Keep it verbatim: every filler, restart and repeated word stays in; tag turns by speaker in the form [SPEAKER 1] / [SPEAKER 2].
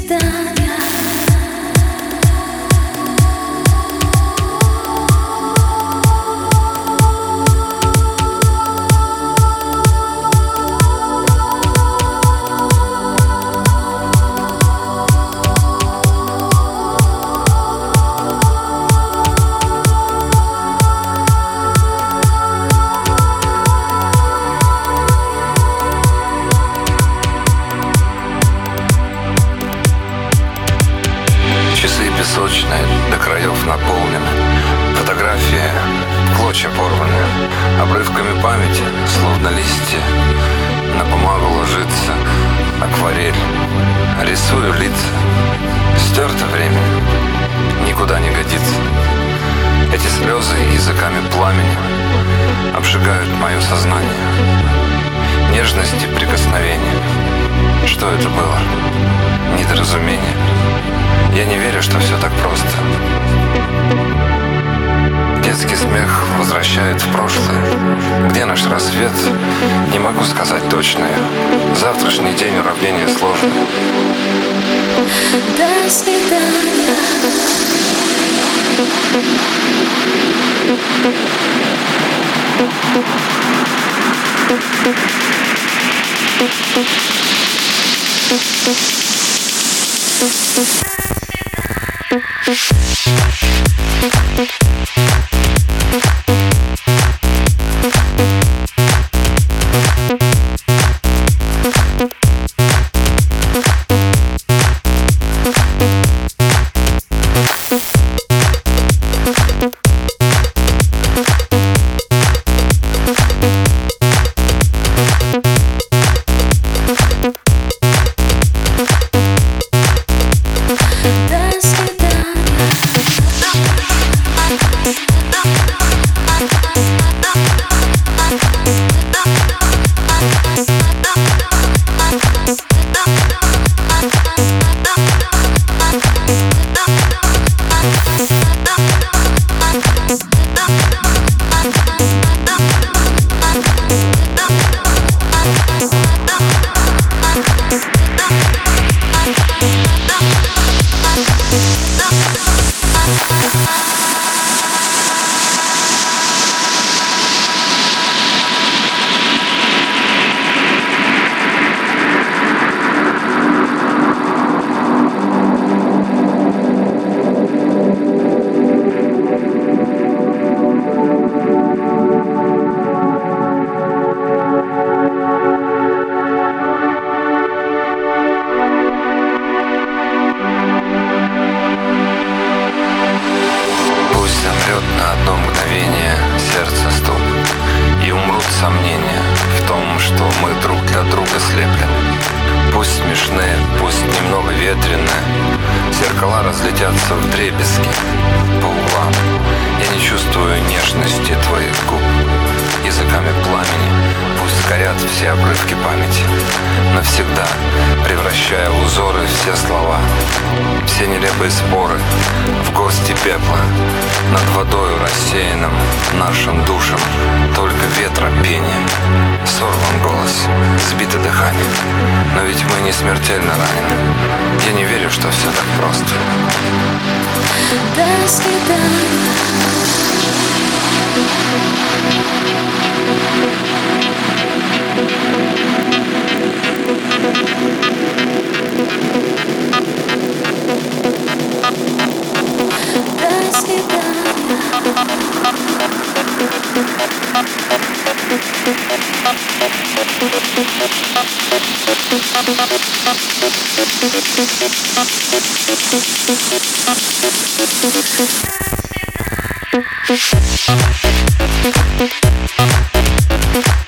[SPEAKER 1] свидания.
[SPEAKER 2] Часы песочные, до краев наполнены. Фотографии, клочья порваны. Обрывками памяти, словно листья. На бумагу ложится акварель. Рисую лица. Стерто время, никуда не годится. Эти слезы языками пламени обжигают мое сознание. Нежности прикосновения. Что это было? Недоразумение. Я не верю, что все так просто. Детский смех возвращает в прошлое. Где наш рассвет? Не могу сказать точно. Завтрашний день уравнение сложное.
[SPEAKER 1] До свидания.
[SPEAKER 2] На одно мгновение сердце стук, и умрут сомнения в том, что мы друг для друга слеплены. Пусть смешные, пусть немного ветреные, зеркала разлетятся вдребезги по углам. Я не чувствую нежности твоих губ. Языками пламени пусть горят все обрывки памяти, навсегда превращая в узоры все слова, все нелепые споры в горсти пепла. Над водою рассеянным нашим душам только ветра пение. Сорван голос, сбито дыхание, но ведь мы не смертельно ранены. Я не верю, что все так просто.
[SPEAKER 1] До свидания. До свидания.